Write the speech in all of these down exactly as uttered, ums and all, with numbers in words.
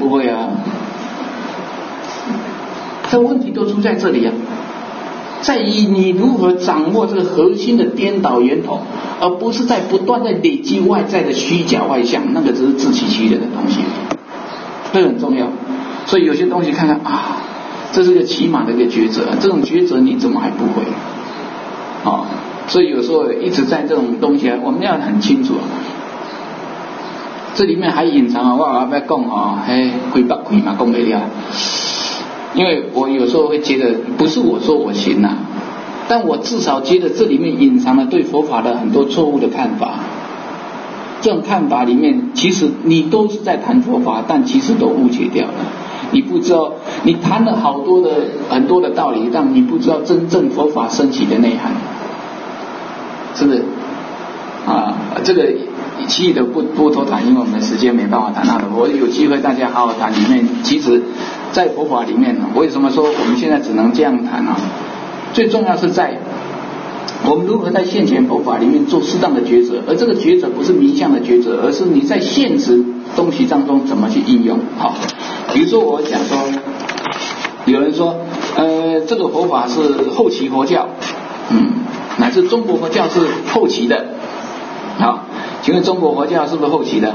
不会啊。这问题都出在这里啊，在于你如何掌握这个核心的颠倒源头，而不是在不断的累积外在的虚假外相，那个只是自欺欺人的东西，这很重要。所以有些东西看看啊，这是个起码的一个抉择，这种抉择你怎么还不会？哦，所以有时候一直在这种东西啊，我们要很清楚啊，这里面还隐藏啊，我要不要讲啊？嘿，回不回嘛，讲不了。因为我有时候会觉得，不是我说我行啊，但我至少觉得这里面隐藏了对佛法的很多错误的看法。这种看法里面，其实你都是在谈佛法，但其实都误解掉了。你不知道，你谈了好多的很多的道理，但你不知道真正佛法升起的内涵，是不是？啊，这个其余的不不多谈，因为我们的时间没办法谈到的。我有机会大家好好谈里面，其实在佛法里面，为什么说我们现在只能这样谈啊？最重要是在我们如何在现前佛法里面做适当的抉择，而这个抉择不是迷相的抉择，而是你在现实东西当中怎么去应用。好，比如说我讲说，有人说，呃，这个佛法是后期佛教，嗯，乃至中国佛教是后期的。好，请问中国佛教是不是后期的？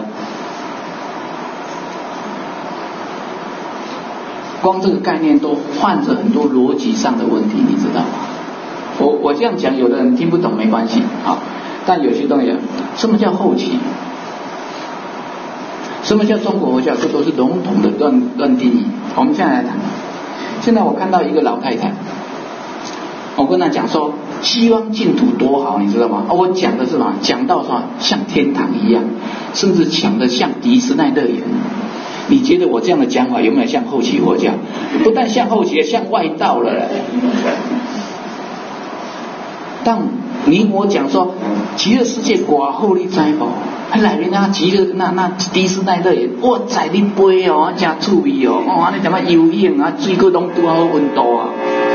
光这个概念都患着很多逻辑上的问题，你知道吗？我我这样讲，有的人听不懂没关系啊，但有些东西，什么叫后期？什么叫中国佛教？这都是笼统的乱乱定义。我们现在来谈。现在我看到一个老太太，我跟她讲说，西方净土多好，你知道吗？哦、我讲的是什么？讲到说像天堂一样，甚至讲的像迪士尼乐园。你觉得我这样的讲法有没有像后期佛教？不但像后期，像外道了。但你我讲说极乐世界偌好你知无？还内面那极乐那那迪士尼乐园，哇塞你飞哦，真趣味哦，哦安尼怎么游泳啊，水果拢拄好温度啊。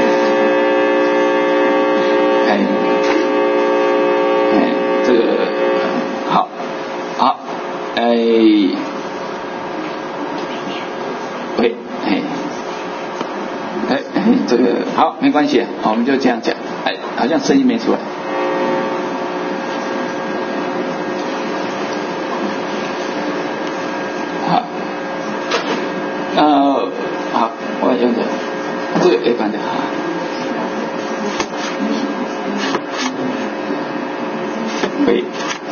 哎哎，这个好好哎。喂，哎，哎哎，这个好，没关系，我们就这样讲。哎，好像声音没出来。好，呃，好，我用这个，这个也关掉哈。喂。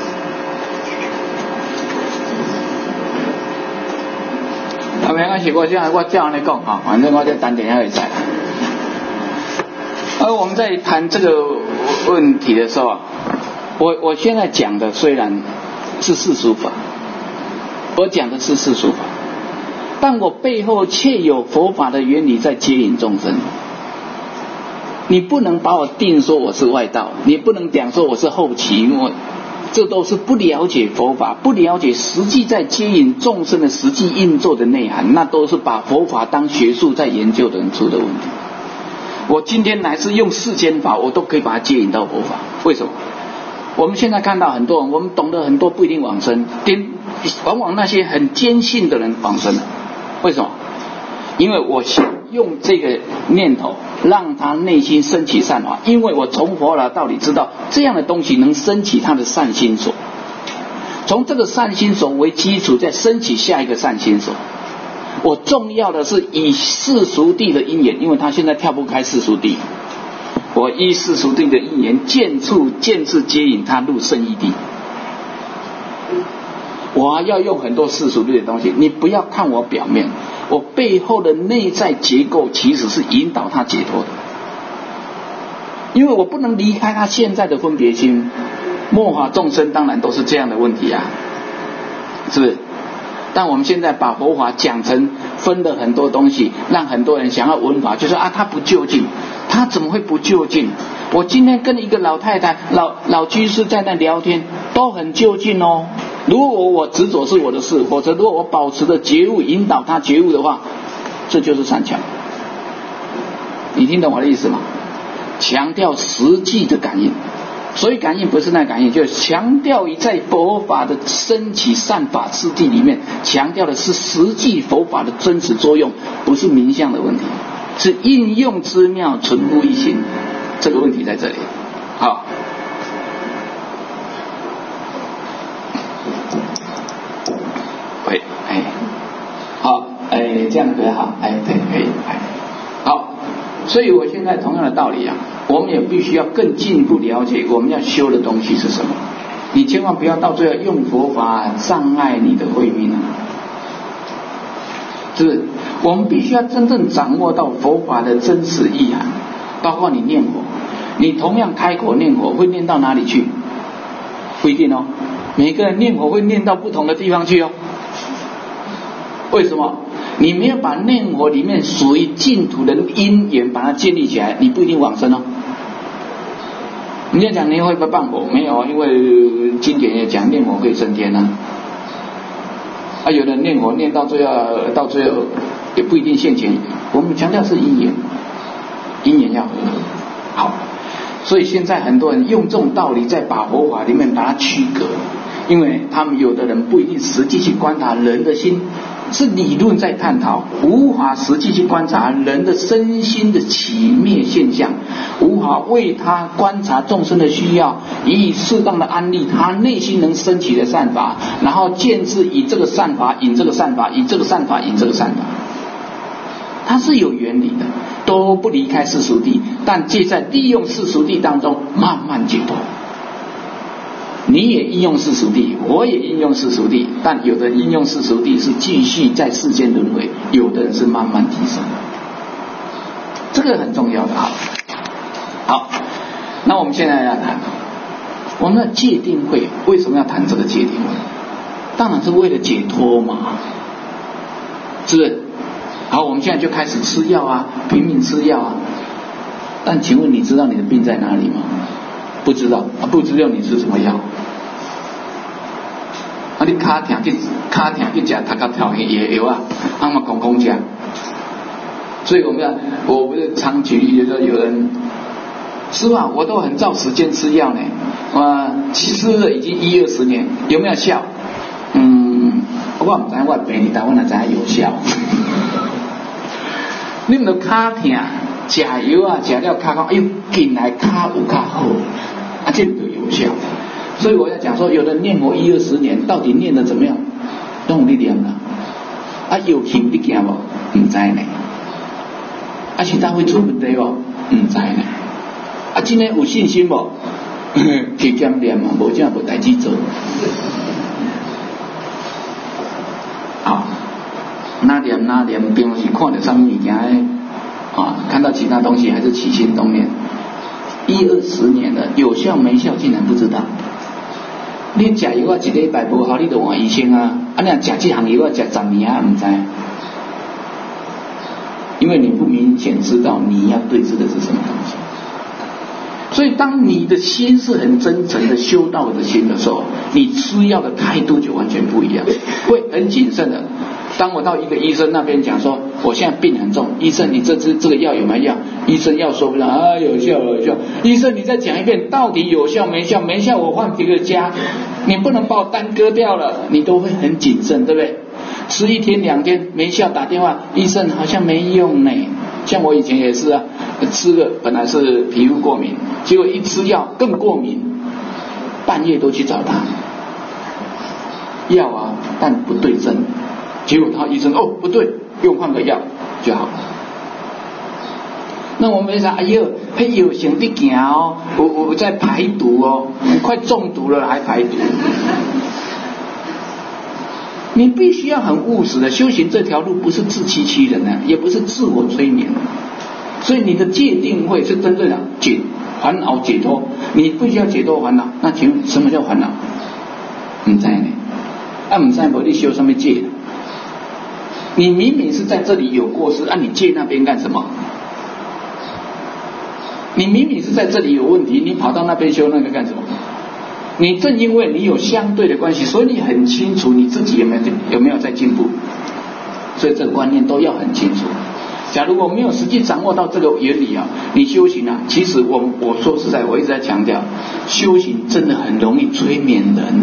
啊，没关系，我现在我这样来讲哈，反正我在单点下也在。而我们在谈这个问题的时候啊，我我现在讲的虽然是世俗法，我讲的是世俗法，但我背后却有佛法的原理在接引众生。你不能把我定说我是外道，你不能讲说我是后期，我这都是不了解佛法，不了解实际在接引众生的实际运作的内涵，那都是把佛法当学术在研究的人出的问题。我今天乃是用世间法，我都可以把它接引到佛法。为什么？我们现在看到很多人，我们懂得很多不一定往生，往往那些很坚信的人往生了。为什么？因为我用这个念头让他内心升起善法，因为我从佛法道理知道这样的东西能升起他的善心所，从这个善心所为基础再升起下一个善心所。我重要的是以世俗谛的因缘，因为他现在跳不开世俗谛，我依世俗谛的因缘渐处渐次接引他入圣义谛。我要用很多世俗谛的东西，你不要看我表面，我背后的内在结构其实是引导他解脱的。因为我不能离开他现在的分别心，末法众生当然都是这样的问题啊，是不是？但我们现在把佛法讲成分了很多东西，让很多人想要闻法，就说啊他不究竟，他怎么会不究竟？我今天跟一个老太太、老老居士在那聊天，都很究竟哦。如果我执着是我的事，否则如果我保持着觉悟，引导他觉悟的话，这就是善巧。你听懂我的意思吗？强调实际的感应， 所以感应不是那感应，就强调于在佛法的升起善法次第里面，强调的是实际佛法的真实作用，不是名相的问题，是应用之妙，存乎一心，这个问题在这里。好，喂，哎，好，哎，这样可以好，哎，对，可以，哎，好，所以我现在同样的道理啊，我们也必须要更进一步了解我们要修的东西是什么。你千万不要到最后用佛法障碍你的慧命啊，是不是？我们必须要真正掌握到佛法的真实意涵，包括你念佛，你同样开口念佛，会念到哪里去？不一定哦，每个人念佛会念到不同的地方去哦。为什么？你没有把念佛里面属于净土的因缘把它建立起来，你不一定往生哦。你要讲念会不会谤佛？没有，因为经典也讲念佛可以升天啊。啊，有的念佛念到最后，到最后也不一定现前。我们强调是因缘，因缘要和合。好，所以现在很多人用这种道理在把佛法里面把它区隔，因为他们有的人不一定实际去观察人的心。是理论在探讨，无法实际去观察人的身心的起灭现象，无法为他观察众生的需要，以适当的安利他内心能升起的善法，然后建制以这个善法引这个善法，以这个善法引这个善法，它是有原理的，都不离开世俗谛，但借在利用世俗谛当中慢慢解脱。你也应用世俗谛，我也应用世俗谛，但有的应用世俗谛是继续在世间轮回，有的人是慢慢提升，这个很重要的。好，好，那我们现在要谈我们的戒定慧，为什么要谈这个戒定慧？当然是为了解脱嘛，是不是？好，我们现在就开始吃药啊，拼命吃药啊。但请问你知道你的病在哪里吗？不知道，啊、不知道你吃什么药。啊，你卡疼去卡疼去吃他卡跳也药啊，阿嘛公公吃。所以我们要，我不是常举例，就是说有人，师父啊，我都很照时间吃药呢，啊，吃了已经一二十年，有没有效？嗯，我唔知我病，但我哪知有效？你们都卡疼，吃药啊，吃了卡讲，哎呦，近来卡有卡好，啊，这就有效。所以我要讲说，有人念佛一二十年，到底念得怎么样？都有力量啦。啊，有行得行无？唔知呢。啊，其他会出问题无？唔知呢。啊，今天有信心无？去减念嘛，无这样无代志做。好，那念那念，平时看到什么物件啊？看到其他东西还是起心动念。一二十年了，有效没效竟然不知道。你吃药啊，一礼拜不好，你就换医生啊。啊，你吃这项药啊，吃十年啊，唔知。因为你不明显知道你要对治的是什么东西。所以，当你的心是很真诚的修道的心的时候，你吃药的态度就完全不一样，会很谨慎的。当我到一个医生那边讲说，我现在病很重，医生你这支这个药有没有效？医生要说不上啊，有效有效。医生你再讲一遍，到底有效没效？没效我换别个家，你不能把我单割掉了，你都会很谨慎，对不对？吃一天两天没效，打电话，医生好像没用呢。像我以前也是啊，吃了本来是皮肤过敏，结果一吃药更过敏，半夜都去找他，药啊，但不对症。结果他医生哦不对，用换个药就好了。那我们说，哎呦，嘿有行得行哦，我我在排毒哦，快中毒了还排毒。你必须要很务实的修行这条路，不是自欺欺人的，也不是自我催眠。所以你的戒定慧是真正的解烦恼解脱，你必须要解脱烦恼。那请问什么叫烦恼？唔知呢？啊唔知无你修什么戒？你明明是在这里有过失，啊你戒那边干什么？你明明是在这里有问题，你跑到那边修那个干什么？你正因为你有相对的关系，所以你很清楚你自己有没有有没有在进步，所以这个观念都要很清楚。 假如我没有实际掌握到这个原理啊，你修行啊，其实我我说实在，我一直在强调，修行真的很容易催眠人，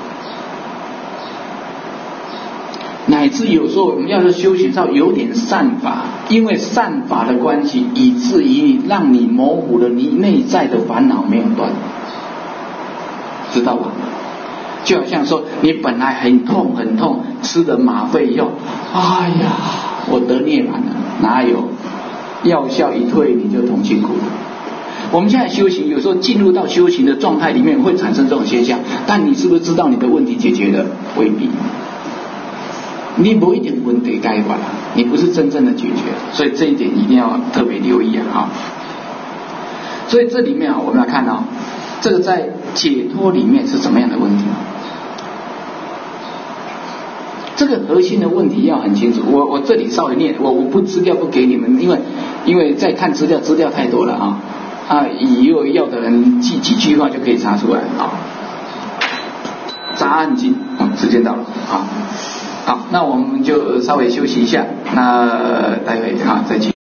乃至有时候我们要是修行到有点善法，因为善法的关系，以至于你让你模糊了你内在的烦恼没有断，知道吧？就好像说你本来很痛很痛，吃了吗啡药，哎呀，我得涅槃了，哪有？药效一退你就同情苦了。我们现在修行有时候进入到修行的状态里面会产生这种现象，但你是不是知道你的问题解决了？未必，你不一定问题解决了，你不是真正的解决，所以这一点一定要特别留意啊。所以这里面啊，我们来看哦，这个在解脱里面是什么样的问题？这个核心的问题要很清楚。我我这里稍微念，我我不资料不给你们，因为因为在看资料，资料太多了啊啊！以后要的人记几句话就可以查出来啊。杂案经啊，时间到了啊，好，那我们就稍微休息一下，那待会啊再继续。